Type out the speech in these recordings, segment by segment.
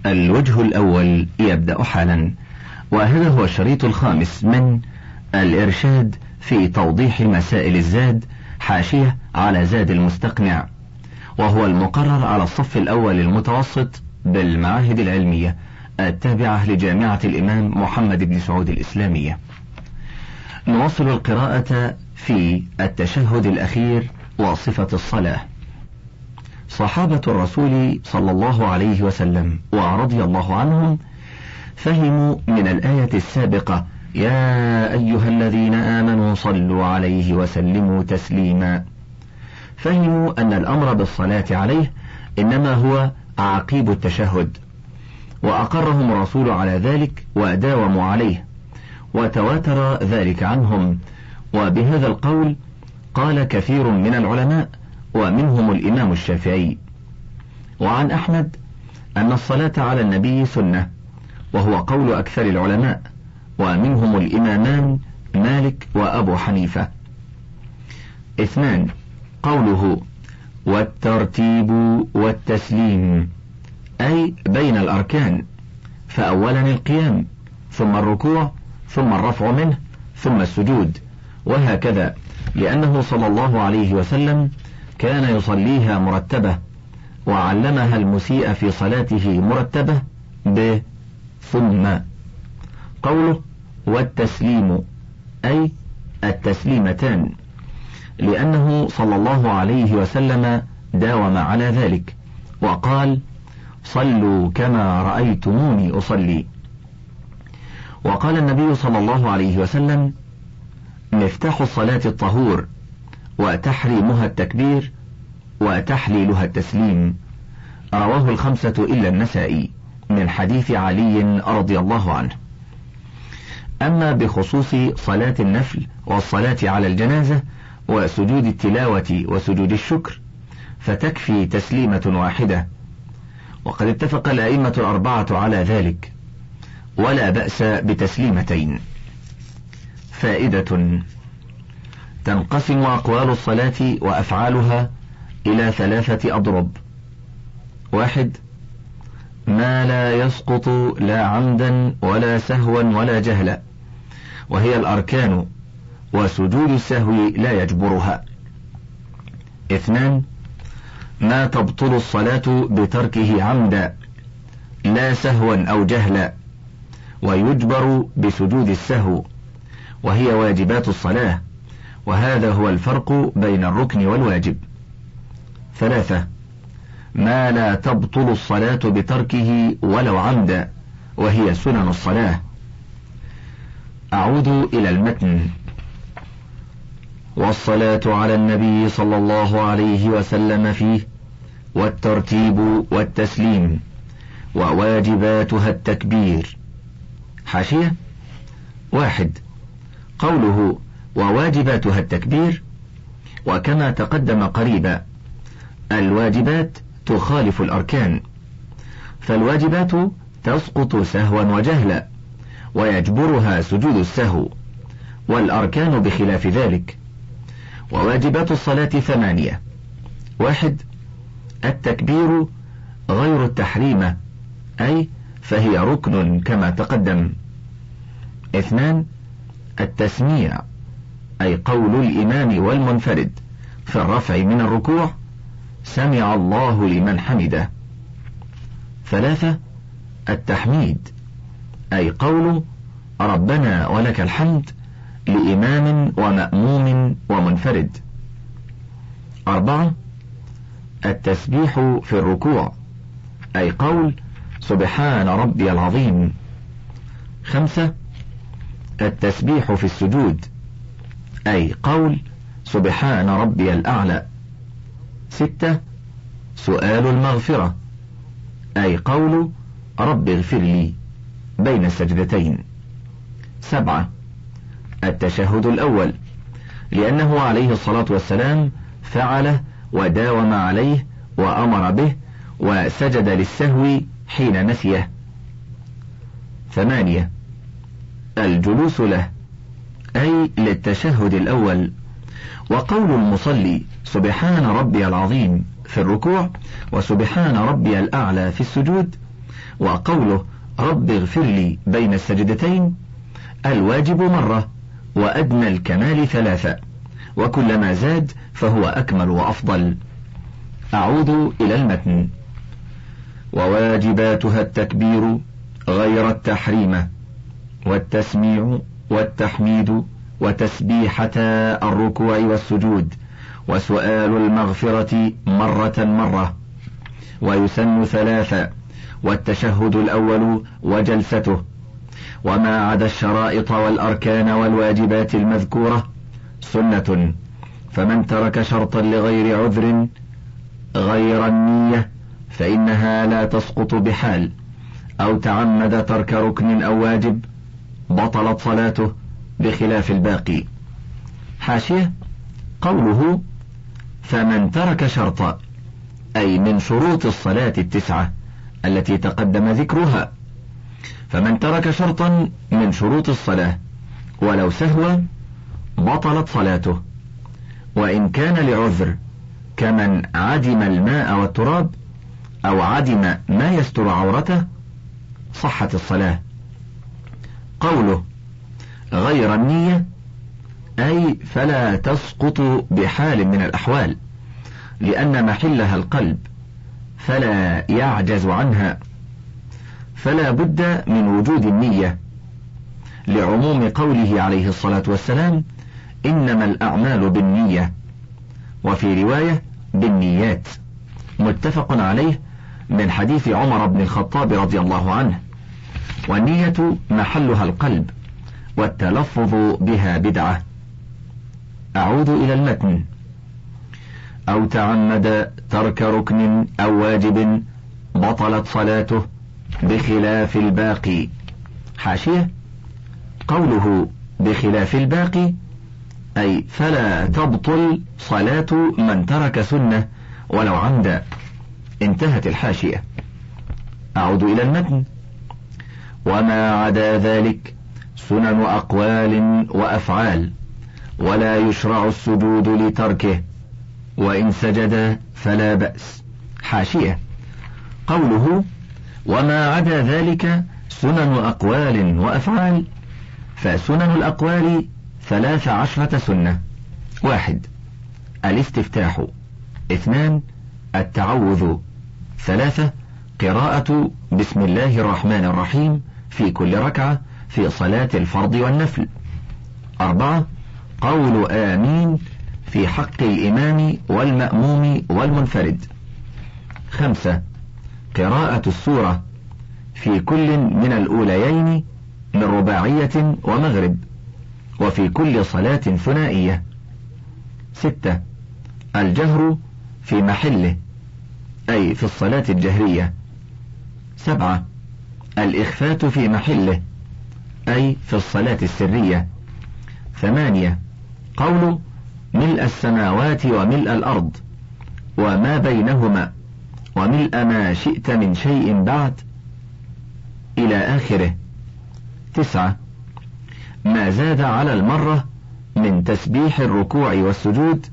الوجه الأول يبدأ حالا، وهذا هو الشريط الخامس من الإرشاد في توضيح مسائل الزاد، حاشية على زاد المستقنع، وهو المقرر على الصف الأول المتوسط بالمعاهد العلمية التابعة لجامعة الإمام محمد بن سعود الإسلامية. نواصل القراءة في التشهد الأخير وصفة الصلاة. صحابة الرسول صلى الله عليه وسلم ورضي الله عنهم فهموا من الآية السابقة: يا أيها الذين آمنوا صلوا عليه وسلموا تسليما. فهموا أن الأمر بالصلاة عليه إنما هو عقيب التشهد، وأقرهم الرسول على ذلك وداوموا عليه، وتواتر ذلك عنهم. وبهذا القول قال كثير من العلماء، ومنهم الإمام الشافعي. وعن أحمد أن الصلاة على النبي سنة، وهو قول أكثر العلماء، ومنهم الإمامان مالك وأبو حنيفة. 2. قوله والترتيب والتسليم، أي بين الأركان، فأولا القيام، ثم الركوع، ثم الرفع منه، ثم السجود، وهكذا، لأنه صلى الله عليه وسلم كان يصليها مرتبة، وعلمها المسيء في صلاته مرتبة ثم. قوله والتسليم، أي التسليمتان، لأنه صلى الله عليه وسلم داوم على ذلك، وقال صلوا كما رأيتموني أصلي. وقال النبي صلى الله عليه وسلم مفتاح الصلاة الطهور، وتحريمها التكبير، وتحليلها التسليم. رواه الخمسة إلا النسائي من حديث علي رضي الله عنه. أما بخصوص صلاة النفل والصلاة على الجنازة وسجود التلاوة وسجود الشكر فتكفي تسليمة واحدة، وقد اتفق الأئمة الأربعة على ذلك، ولا بأس بتسليمتين. فائدة: تنقسم أقوال الصلاة وأفعالها إلى 3 أضرب: 1. ما لا يسقط لا عمدا ولا سهوا ولا جهلا، وهي الأركان، وسجود السهو لا يجبرها. 2. ما تبطل الصلاة بتركه عمدا لا سهوا أو جهلا، ويجبر بسجود السهو، وهي واجبات الصلاة، وهذا هو الفرق بين الركن والواجب. 3. ما لا تبطل الصلاة بتركه ولو عمدا، وهي سنن الصلاة. أعود إلى المتن. والصلاة على النبي صلى الله عليه وسلم فيه والترتيب والتسليم، وواجباتها التكبير. حاشية: 1. قوله وواجباتها التكبير، وكما تقدم قريبا، الواجبات تخالف الأركان، فالواجبات تسقط سهوا وجهلا، ويجبرها سجود السهو، والأركان بخلاف ذلك. وواجبات الصلاة 8: 1. التكبير غير التحريمة، أي فهي ركن كما تقدم. 2. التسميع، أي قول الإمام والمنفرد في الرفع من الركوع: سمع الله لمن حمده. 3. التحميد، أي قول ربنا ولك الحمد لإمام ومأموم ومنفرد. 4. التسبيح في الركوع، أي قول سبحان ربي العظيم. 5. التسبيح في السجود، أي قول سبحان ربي الأعلى. 6. سؤال المغفرة، أي قول رب اغفر لي بين السجدتين. 7. التشهد الأول، لأنه عليه الصلاة والسلام فعله وداوم عليه وأمر به، وسجد للسهو حين نسيه. 8. الجلوس له، أي للتشهد الأول، وقول المصلي سبحان ربي العظيم في الركوع وسبحان ربي الأعلى في السجود، وقوله رب اغفر لي بين السجدتين الواجب مرة وأدنى الكمال 3، وكلما زاد فهو أكمل وأفضل. أعود إلى المتن. وواجباتها التكبير غير التحريم والتسميع والتحميد وتسبيحة الركوع والسجود وسؤال المغفرة مرة، ويسن 3، والتشهد الأول وجلسته. وما عدا الشرائط والأركان والواجبات المذكورة سنة، فمن ترك شرطا لغير عذر غير النية فإنها لا تسقط بحال، أو تعمد ترك ركن أو واجب بطلت صلاته بخلاف الباقي. حاشية: قوله فمن ترك شرطا أي من شروط الصلاة 9 التي تقدم ذكرها، فمن ترك شرطا من شروط الصلاة ولو سهوا بطلت صلاته، وإن كان لعذر كمن عدم الماء والتراب أو عدم ما يستر عورته صحت الصلاة. قوله غير النية أي فلا تسقط بحال من الأحوال، لأن محلها القلب فلا يعجز عنها، فلا بد من وجود النية، لعموم قوله عليه الصلاة والسلام إنما الأعمال بالنية، وفي رواية بالنيات، متفق عليه من حديث عمر بن الخطاب رضي الله عنه. والنية محلها القلب، والتلفظ بها بدعة. أعود إلى المتن. أو تعمد ترك ركن أو واجب بطلت صلاته بخلاف الباقي. حاشية: قوله بخلاف الباقي أي فلا تبطل صلاة من ترك سنة ولو عمدا. انتهت الحاشية. أعود إلى المتن. وما عدا ذلك سنن أقوال وأفعال، ولا يشرع السجود لتركه، وإن سجد فلا بأس. حاشية: قوله وما عدا ذلك سنن أقوال وأفعال، فسنن الأقوال 13 سنة: 1 الاستفتاح، 2 التعوذ، 3 قراءة بسم الله الرحمن الرحيم في كل ركعة في صلاة الفرض والنفل، 4 قول آمين في حق الإمام والمأموم والمنفرد، 5 قراءة السورة في كل من الأوليين من رباعية ومغرب، وفي كل صلاة ثنائية، 6 الجهر في محله أي في الصلاة الجهرية، 7 الإخفات في محله أي في الصلاة السرية، 8 قول ملء السماوات وملء الأرض وما بينهما وملء ما شئت من شيء بعد إلى آخره، 9 ما زاد على المرة من تسبيح الركوع والسجود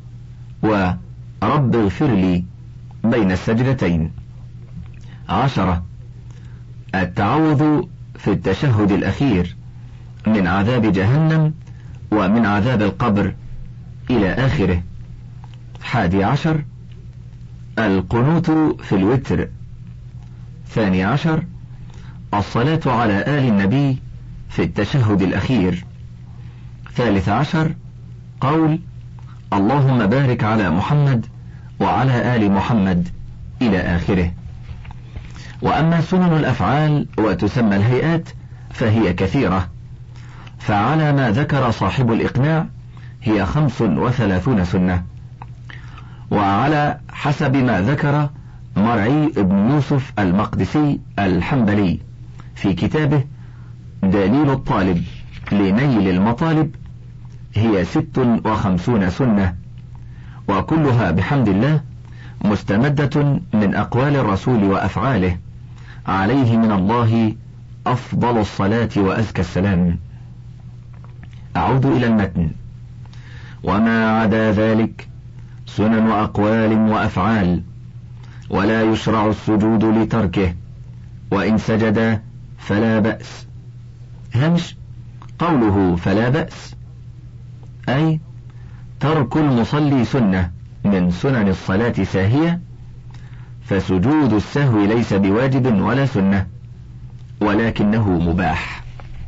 ورب اغفر لي بين السجدتين، 10 التعوذ في التشهد الأخير من عذاب جهنم ومن عذاب القبر إلى آخره، 11 القنوت في الوتر، 12 الصلاة على آل النبي في التشهد الأخير، 13 قول اللهم بارك على محمد وعلى آل محمد إلى آخره. وأما سنن الأفعال وتسمى الهيئات فهي كثيرة، فعلى ما ذكر صاحب الإقناع هي 35 سنة، وعلى حسب ما ذكر مرعي بن يوسف المقدسي الحنبلي في كتابه دليل الطالب لنيل المطالب هي 56 سنة، وكلها بحمد الله مستمدة من أقوال الرسول وأفعاله عليه من الله أفضل الصلاة وأزكى السلام. أعود إلى المتن. وما عدا ذلك سنن أقوال وأفعال، ولا يشرع السجود لتركه، وإن سجد فلا بأس. همش قوله فلا بأس أي ترك المصلي سنة من سنن الصلاة ساهية، فسجود السهو ليس بواجب ولا سنة ولكنه مباح.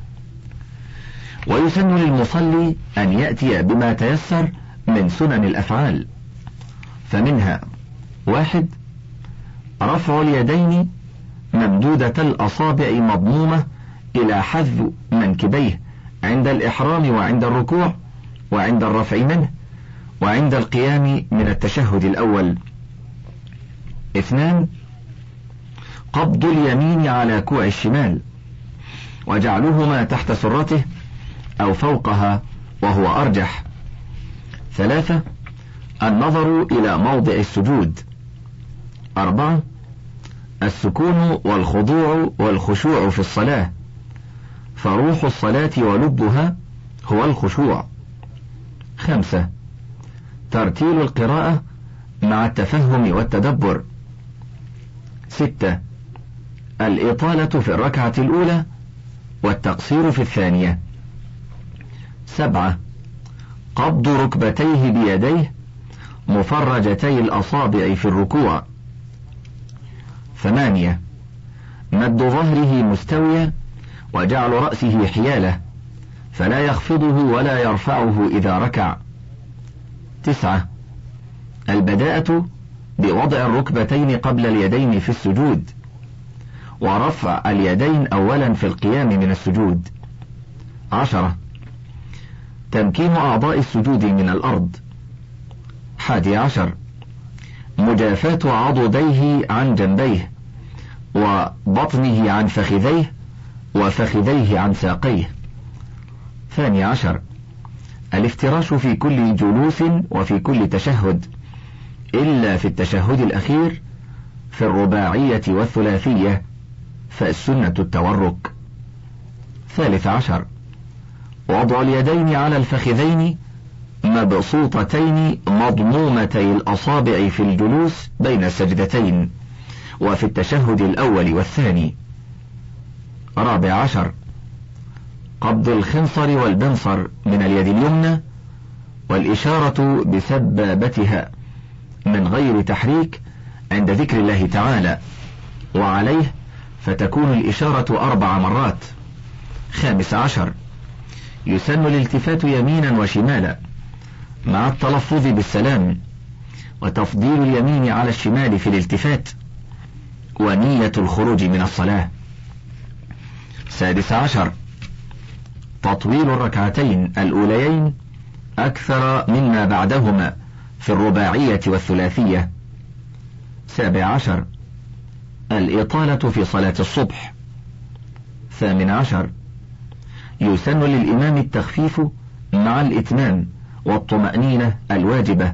ويسن للمصلي أن يأتي بما تيسر من سنن الأفعال، فمنها: 1. رفع اليدين ممدودة الأصابع مضمومة إلى حذو منكبيه عند الإحرام وعند الركوع وعند الرفع منه وعند القيام من التشهد الأول. 2. قبض اليمين على كوع الشمال وجعلهما تحت سرته أو فوقها وهو أرجح. 3. النظر إلى موضع السجود. 4. السكون والخضوع والخشوع في الصلاة، فروح الصلاة ولبها هو الخشوع. 5. ترتيل القراءة مع التفهم والتدبر. 6. الإطالة في الركعة الأولى والتقصير في الثانية. 7. قبض ركبتيه بيديه مفرجتي الأصابع في الركوع. 8. مد ظهره مستويا وجعل رأسه حيالة فلا يخفضه ولا يرفعه إذا ركع. 9. البداءة بوضع الركبتين قبل اليدين في السجود ورفع اليدين أولا في القيام من السجود. 10. تمكين أعضاء السجود من الأرض. 11. مجافاة عضديه عن جنبيه وبطنه عن فخذيه وفخذيه عن ساقيه. 12. الافتراش في كل جلوس وفي كل تشهد إلا في التشهد الأخير في الرباعية والثلاثية، فالسنة التورك. 13. وضع اليدين على الفخذين مبسوطتين مضمومتي الأصابع في الجلوس بين السجدتين وفي التشهد الأول والثاني. 14. قبض الخنصر والبنصر من اليد اليمنى والإشارة بسبابتها من غير تحريك عند ذكر الله تعالى، وعليه فتكون الإشارة 4 مرات. 15. يسن الالتفات يمينا وشمالا مع التلفظ بالسلام وتفضيل اليمين على الشمال في الالتفات ونية الخروج من الصلاة. 16. تطويل الركعتين الأوليين أكثر مما بعدهما في الرباعية والثلاثية. 17. الإطالة في صلاة الصبح. 18. يسن للإمام التخفيف مع الإتمام والطمأنينة الواجبة.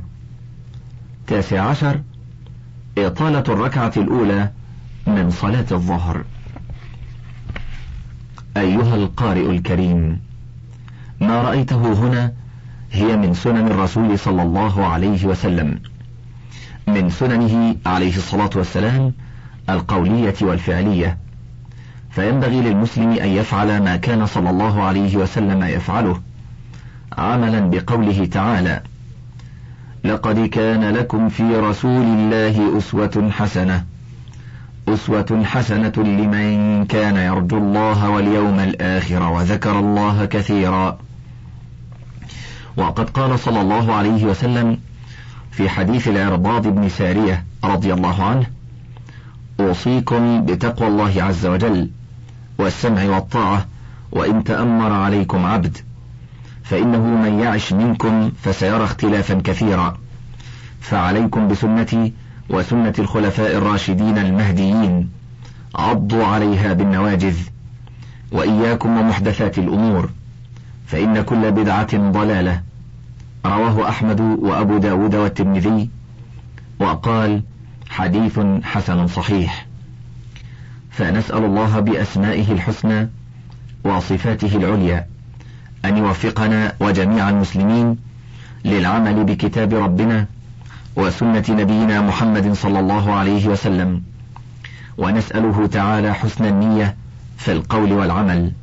19. إطالة الركعة الأولى من صلاة الظهر. أيها القارئ الكريم، ما رأيته هنا هي من سنن الرسول صلى الله عليه وسلم، من سننه عليه الصلاة والسلام القولية والفعلية، فينبغي للمسلم أن يفعل ما كان صلى الله عليه وسلم يفعله عملا بقوله تعالى: لقد كان لكم في رسول الله أسوة حسنة لمن كان يرجو الله واليوم الآخر وذكر الله كثيرا. وقد قال صلى الله عليه وسلم في حديث العرباض بن سارية رضي الله عنه: أوصيكم بتقوى الله عز وجل والسمع والطاعة وإن تأمر عليكم عبد، فإنه من يعش منكم فسيرى اختلافا كثيرا، فعليكم بسنتي وسنة الخلفاء الراشدين المهديين، عضوا عليها بالنواجذ، وإياكم ومحدثات الأمور، فإن كل بدعة ضلالة. رواه أحمد وأبو داود والترمذي، وقال: حديث حسن صحيح. فنسأل الله بأسمائه الحسنى وصفاته العليا أن يوفقنا وجميع المسلمين للعمل بكتاب ربنا وسنة نبينا محمد صلى الله عليه وسلم، ونسأله تعالى حسن النية في القول والعمل.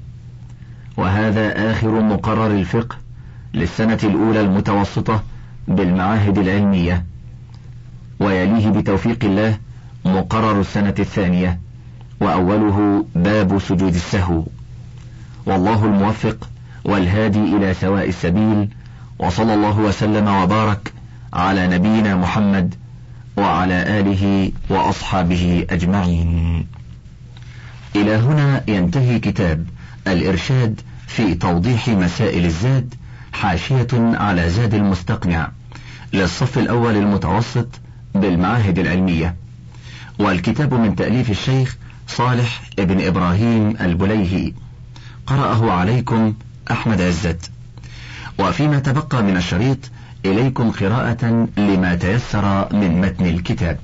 وهذا آخر مقرر الفقه للسنة الأولى المتوسطة بالمعاهد العلمية، ويليه بتوفيق الله مقرر السنة الثانية، وأوله باب سجود السهو. والله الموفق والهادي إلى سواء السبيل، وصلى الله وسلم وبارك على نبينا محمد وعلى آله وأصحابه أجمعين. إلى هنا ينتهي كتاب الإرشاد في توضيح مسائل الزاد، حاشية على زاد المستقنع للصف الأول المتوسط بالمعاهد العلمية، والكتاب من تأليف الشيخ صالح ابن إبراهيم البليهي، قرأه عليكم أحمد عزت. وفيما تبقى من الشريط إليكم قراءة لما تيسر من متن الكتاب.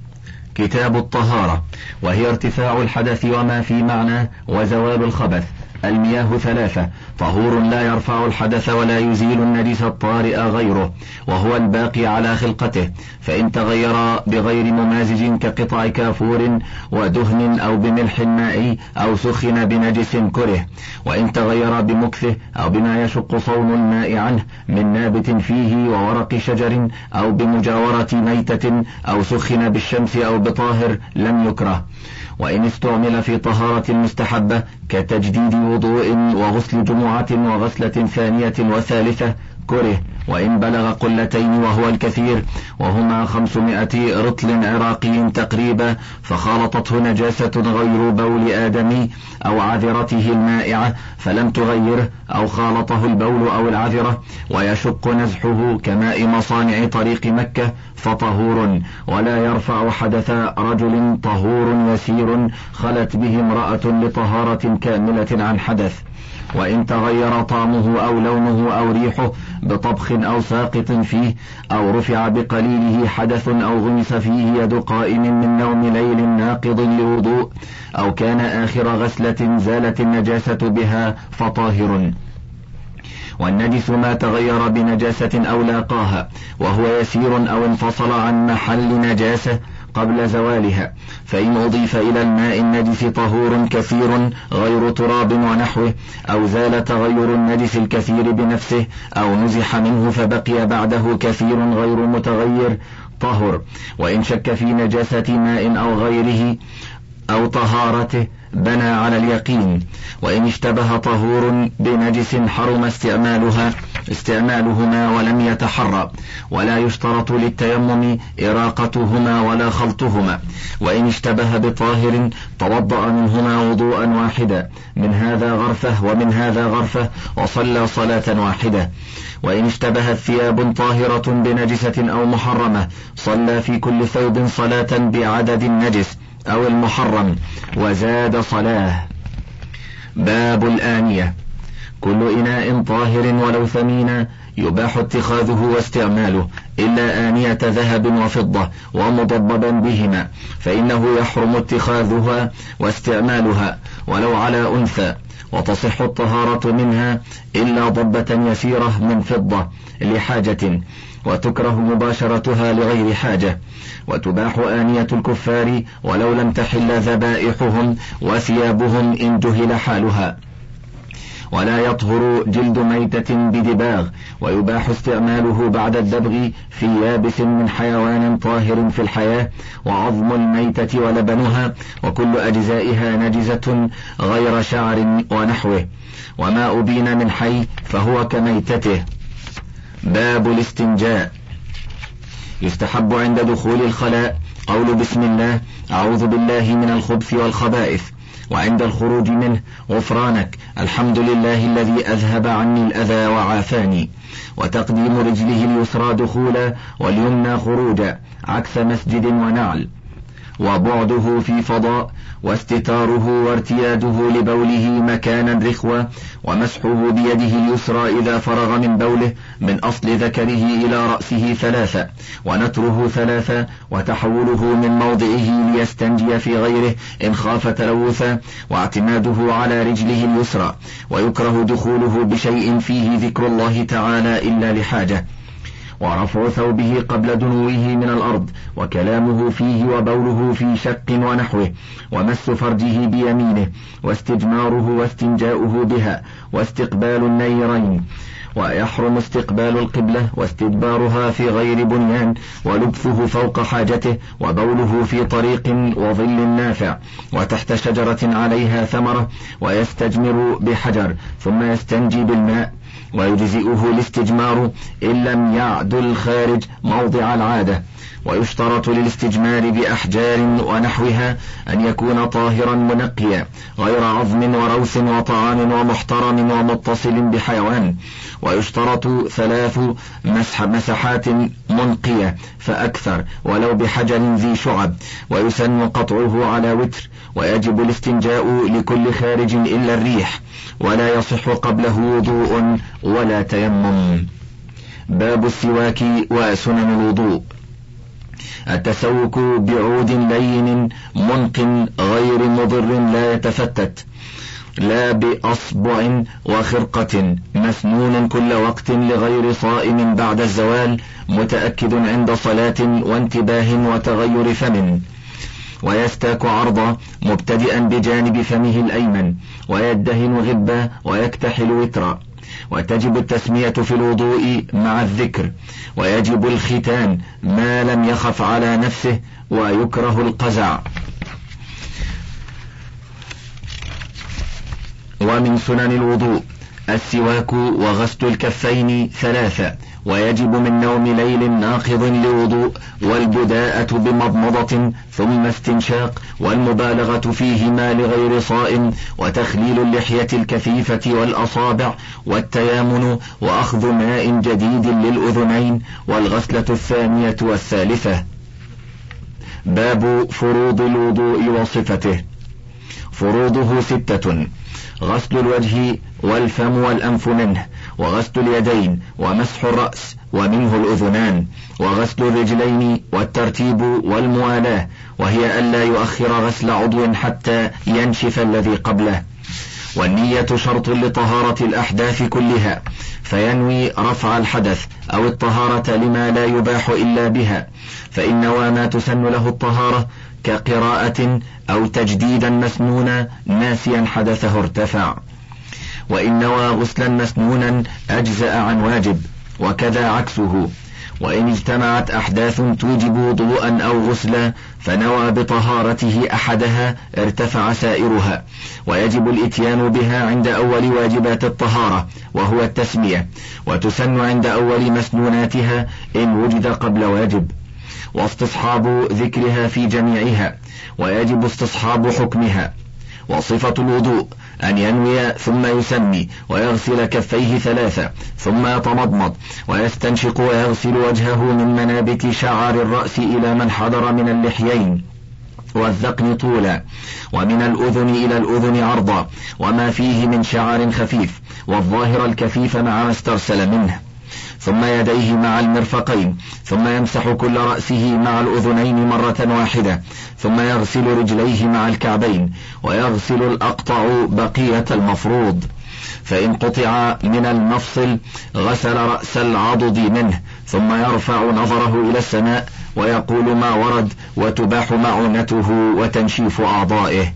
كتاب الطهارة، وهي ارتفاع الحدث وما في معنى وزوال الخبث. المياه 3: طهور لا يرفع الحدث ولا يزيل النجس الطارئ غيره، وهو الباقي على خلقته، فإن تغير بغير ممازج كقطع كافور ودهن أو بملح مائي أو سخن بنجس كره، وإن تغير بمكثه أو بما يشق صون الماء عنه من نابت فيه وورق شجر أو بمجاورة ميتة أو سخن بالشمس أو بطاهر لم يكره. وإن استعمل في طهارة مستحبة كتجديد وضوء وغسل جمعة وغسلة ثانية وثالثة كره، وإن بلغ قلتين وهو الكثير وهما 500 رطل عراقي تقريبا، فخالطته نجاسة غير بول آدمي أو عذرته المائعة فلم تغيره، أو خالطه البول أو العذرة ويشق نزحه كماء مصانع طريق مكة فطهور، ولا يرفع حدث رجل طهور يسير خلت به امرأة لطهارة كاملة عن حدث. وإن تغير طعمه أو لونه أو ريحه بطبخ أو ساقط فيه، أو رفع بقليله حدث أو غمس فيه يد قائم من نوم ليل ناقض لوضوء، أو كان آخر غسلة زالت النجاسة بها فطاهر. والنجس ما تغير بنجاسة أو لاقاها وهو يسير أو انفصل عن محل نجاسة قبل زوالها، فإن أضيف إلى الماء النجس طهور كثير غير تراب ونحوه، أو زال تغير النجس الكثير بنفسه، أو نزح منه فبقي بعده كثير غير متغير طهر. وإن شك في نجاسة ماء أو غيره أو طهارته بنى على اليقين. وإن اشتبه طهور بنجس حرم استعمالهما ولم يتحرى، ولا يشترط للتيمم إراقتهما ولا خلطهما. وإن اشتبه بطاهر توضأ منهما وضوءا واحدا، من هذا غرفة ومن هذا غرفة، وصلى صلاة واحدة. وإن اشتبهت ثياب طاهرة بنجسة أو محرمة، صلى في كل ثوب صلاة بعدد النجس أو المحرم وزاد صلاة. باب الآنية: كل إناء طاهر ولو ثمينا يباح اتخاذه واستعماله، إلا آنية ذهب وفضة ومضببا بهما، فإنه يحرم اتخاذها واستعمالها ولو على أنثى، وتصح الطهارة منها إلا ضبة يسيرة من فضة لحاجة، وتكره مباشرتها لغير حاجة. وتباح آنية الكفار ولو لم تحل ذبائحهم وثيابهم إن جهل حالها. ولا يطهر جلد ميتة بدباغ، ويباح استعماله بعد الدبغ في يابس من حيوان طاهر في الحياة، وعظم الميتة ولبنها وكل أجزائها نجزة غير شعر ونحوه، وما أبين من حي فهو كميتته. باب الاستنجاء: يستحب عند دخول الخلاء قول بسم الله أعوذ بالله من الخبث والخبائث، وعند الخروج منه غفرانك الحمد لله الذي أذهب عني الأذى وعافاني، وتقديم رجله اليسرى دخولا واليمنى خروجا عكس مسجد ونعل، وبعده في فضاء، واستتاره وارتياده لبوله مكانا رخوة، ومسحه بيده اليسرى إذا فرغ من بوله من أصل ذكره إلى رأسه 3، ونتره 3، وتحوله من موضعه ليستنجي في غيره إن خاف تلوثا، واعتماده على رجله اليسرى. ويكره دخوله بشيء فيه ذكر الله تعالى إلا لحاجة. ورفع ثوبه قبل دنوه من الأرض، وكلامه فيه وبوله في شق ونحوه، ومس فرجه بيمينه، واستجماره واستنجاؤه بها، واستقبال النيرين، ويحرم استقبال القبلة واستدبارها في غير بنيان، ولبثه فوق حاجته، وبوله في طريق وظل نافع وتحت شجرة عليها ثمرة، ويستجمر بحجر ثم يستنجي بالماء، ويجزئه الاستجمار إن لم يعدل خارج موضع العادة. ويشترط للاستجمار بأحجار ونحوها أن يكون طاهرا منقيا غير عظم وروث وطعام ومحترم ومتصل بحيوان. ويشترط 3 مسحات منقية فأكثر ولو بحجر ذي شعب، ويسن قطعه على وتر. ويجب الاستنجاء لكل خارج إلا الريح، ولا يصح قبله وضوء ولا تيمم. باب السواك وسنن الوضوء. التسوك بعود لين منق غير مضر لا يتفتت، لا بأصبع وخرقة، مسنون كل وقت لغير صائم بعد الزوال، متأكد عند صلاة وانتباه وتغير فم. ويستاك عرضا مبتدئا بجانب فمه الأيمن، ويدهن غبا ويكتحل وترا. وتجب التسمية في الوضوء مع الذكر، ويجب الختان ما لم يخف على نفسه، ويكره القزع. ومن سنن الوضوء السواك وغسل الكفين 3، ويجب من نوم ليل ناقض لوضوء، والبداءة بمضمضة ثم استنشاق، والمبالغة فيهما لغير صائم، وتخليل اللحية الكثيفة والأصابع، والتيامن، وأخذ ماء جديد للأذنين، والغسلة 2 والثالثة. باب فروض الوضوء وصفته. فروضه 6: غسل الوجه والفم والأنف منه، وغسل اليدين، ومسح الرأس ومنه الأذنان، وغسل الرجلين، والترتيب والموالاة، وهي ألا يؤخر غسل عضو حتى ينشف الذي قبله. والنية شرط لطهارة الأحداث كلها، فينوي رفع الحدث أو الطهارة لما لا يباح إلا بها، فإن نوى ما تسن له الطهارة كقراءة أو تجديدا مسنونا ناسيا حدثه ارتفع. وإن نوى غسلا مسنونا أجزأ عن واجب، وكذا عكسه. وإن اجتمعت أحداث توجب وضوءا أو غسلا فنوى بطهارته أحدها ارتفع سائرها. ويجب الإتيان بها عند أول واجبات الطهارة وهو التسمية، وتسن عند أول مسنوناتها إن وجد قبل واجب، واستصحاب ذكرها في جميعها، ويجب استصحاب حكمها. وصفة الوضوء أن ينوي ثم يسمي، ويغسل كفيه 3، ثم يتمضمض ويستنشق، ويغسل وجهه من منابت شعر الرأس إلى من حضر من اللحيين والذقن طولا، ومن الأذن إلى الأذن عرضا، وما فيه من شعر خفيف، والظاهر الكثيف مع ما استرسل منه، ثم يديه مع المرفقين، ثم يمسح كل رأسه مع الأذنين مرة واحدة، ثم يغسل رجليه مع الكعبين، ويغسل الأقطع بقية المفروض، فإن قطع من المفصل غسل رأس العضد منه، ثم يرفع نظره إلى السماء ويقول ما ورد، وتباح معونته وتنشيف أعضائه.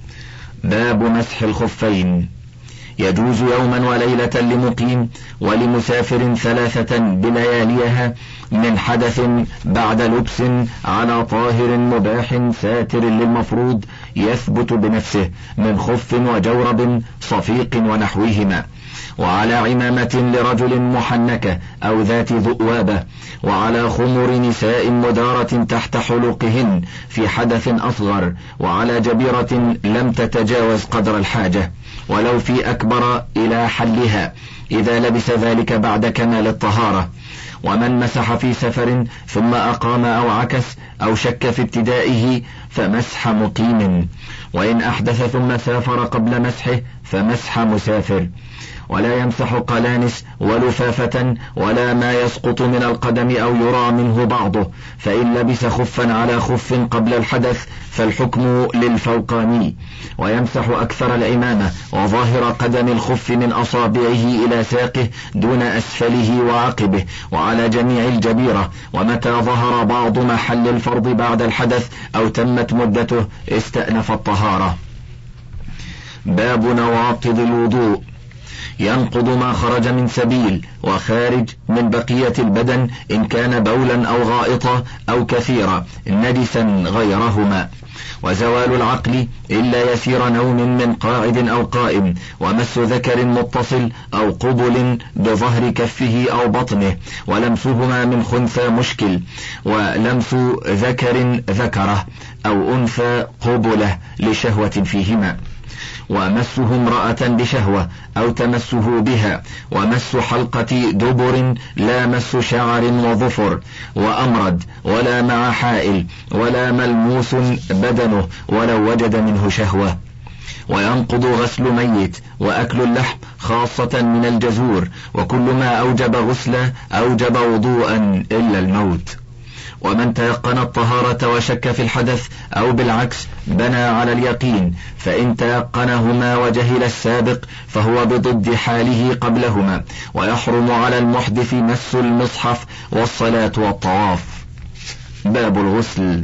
باب مسح الخفين. يجوز يوما وليلة لمقيم، ولمسافر 3 بلياليها، من حدث بعد لبس على طاهر مباح ساتر للمفروض يثبت بنفسه، من خف وجورب صفيق ونحوهما، وعلى عمامة لرجل محنكة أو ذات ذؤوابة، وعلى خمر نساء مدارة تحت حلقهن في حدث أصغر، وعلى جبيرة لم تتجاوز قدر الحاجة، ولو في أكبر إلى حلها إذا لبس ذلك بعد كمال الطهارة. ومن مسح في سفر ثم أقام أو عكس أو شك في ابتدائه فمسح مقيم، وإن أحدث ثم سافر قبل مسحه فمسح مسافر. ولا يمسح قلانس ولفافة ولا ما يسقط من القدم أو يرى منه بعضه، فإن لبس خفا على خف قبل الحدث فالحكم للفوقاني. ويمسح أكثر العمامة وظاهر قدم الخف من أصابعه إلى ساقه دون أسفله وعقبه، وعلى جميع الجبيرة، ومتى ظهر بعض محل الفرض بعد الحدث أو تمت مدته استأنف الطهارة. باب نواقض الوضوء. ينقض ما خرج من سبيل وخارج من بقية البدن إن كان بولا أو غائطا أو كثيرا نجسا غيرهما، وزوال العقل إلا يسير نوم من قاعد أو قائم، ومس ذكر متصل أو قبل بظهر كفه أو بطنه، ولمسهما من خنثى مشكل، ولمس ذكر ذكره أو أنثى قبله لشهوة فيهما، ومسه امرأة بشهوة أو تمسه بها، ومس حلقة دبر لا مس شعر وظفر وأمرد، ولا مع حائل، ولا ملموس بدنه ولو وجد منه شهوة. وينقض غسل ميت وأكل اللحم خاصة من الجزور، وكل ما أوجب غسله أوجب وضوءا إلا الموت. ومن تيقن الطهارة وشك في الحدث أو بالعكس بنى على اليقين، فإن تيقنهما وجهل السابق فهو بضد حاله قبلهما، ويحرم على المحدث مس المصحف والصلاة والطواف. باب الغسل.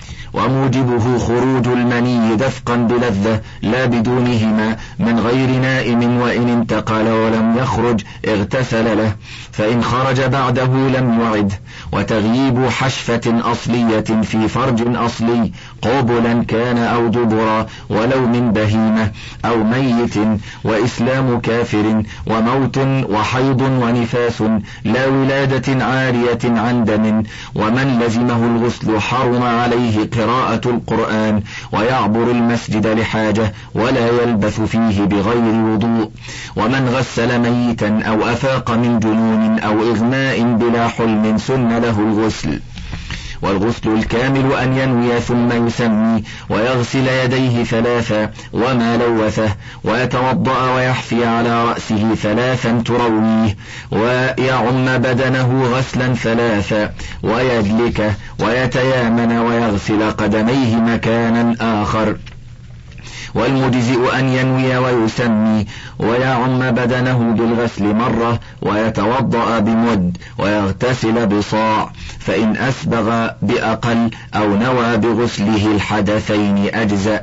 وموجبه خروج المني دفقا بلذة لا بدونهما من غير نائم، وإن انتقل ولم يخرج اغتسل له، فإن خرج بعده لم يعد. وتغييب حشفة أصلية في فرج أصلي قبلا كان أو دبرا ولو من بهيمة أو ميت، وإسلام كافر، وموت وحيض ونفاس لا ولادة عارية عن دم. ومن لزمه الغسل حرم عليه قراءة القرآن، ويعبر المسجد لحاجة ولا يلبث فيه بغير وضوء. ومن غسل ميتا أو أفاق من جنون أو إغماء بلا حلم سن له الغسل. والغسل الكامل أن ينوي ثم يسمي، ويغسل يديه ثلاثا وما لوثه، ويتوضأ ويحفي على رأسه ثلاثا ترويه، ويعم بدنه غسلا ثلاثا، ويدلكه ويتيامن، ويغسل قدميه مكانا آخر. والمجزئ أن ينوي ويسمي، ويعم بدنه بالغسل مرة، ويتوضأ بمد، ويغتسل بصاع، فإن أسبغ بأقل أو نوى بغسله الحدثين أجزأ.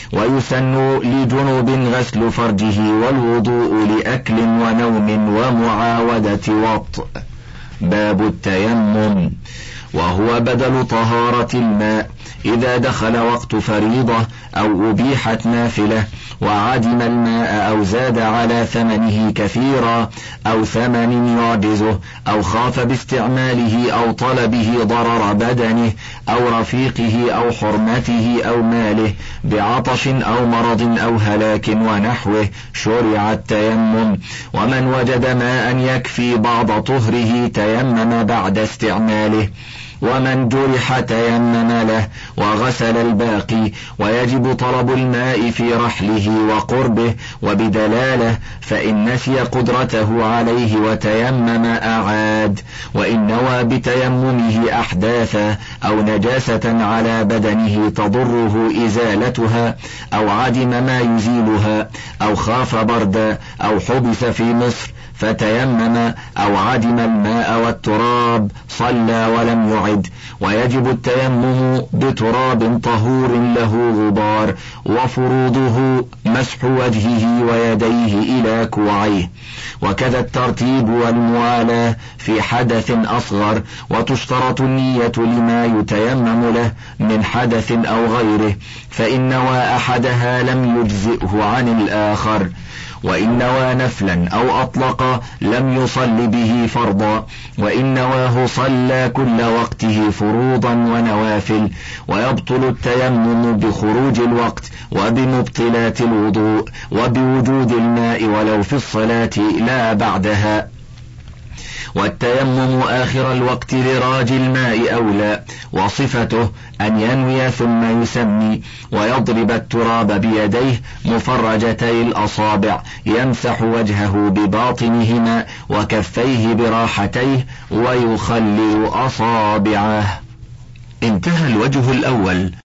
ويسن لجنوب غسل فرجه، والوضوء لأكل ونوم ومعاودة وطء. باب التيمم. وهو بدل طهارة الماء إذا دخل وقت فريضة أو أبيحت نافلة، وعدم الماء أو زاد على ثمنه كثيرا أو ثمن يعجزه، أو خاف باستعماله أو طلبه ضرر بدنه أو رفيقه أو حرمته أو ماله بعطش أو مرض أو هلاك ونحوه، شرع التيمم. ومن وجد ماء يكفي بعض طهره تيمم بعد استعماله، ومن جرح تيمم له وغسل الباقي. ويجب طلب الماء في رحله وقربه وبدلاله، فإن نسي قدرته عليه وتيمم أعاد. وإن نوى بتيممه أحداثا أو نجاسة على بدنه تضره إزالتها، أو عدم ما يزيلها، أو خاف بردا، أو حبس في مصر فتيمم، أو عدم الماء والتراب صلى ولم يعد. ويجب التيمم بتراب طهور له غبار، وفروضه مسح وجهه ويديه إلى كوعيه. وكذا الترتيب والموالاة في حدث أصغر. وتشترط النية لما يتيمم له من حدث أو غيره، فإن نوى أحدها لم يجزئه عن الآخر. وإن نوى نفلا أو أطلق لم يصل به فرضا، وإن نواه صلى كل وقته فروضا ونوافل. ويبطل التيمم بخروج الوقت وبمبطلات الوضوء وبوجود الماء ولو في الصلاة لا بعدها. والتيمم آخر الوقت لراج الماء أولى، وصفته أن ينوي ثم يسمي، ويضرب التراب بيديه مفرجتي الأصابع، يمسح وجهه بباطنهما وكفيه براحتيه ويخلل أصابعه. انتهى الوجه الأول.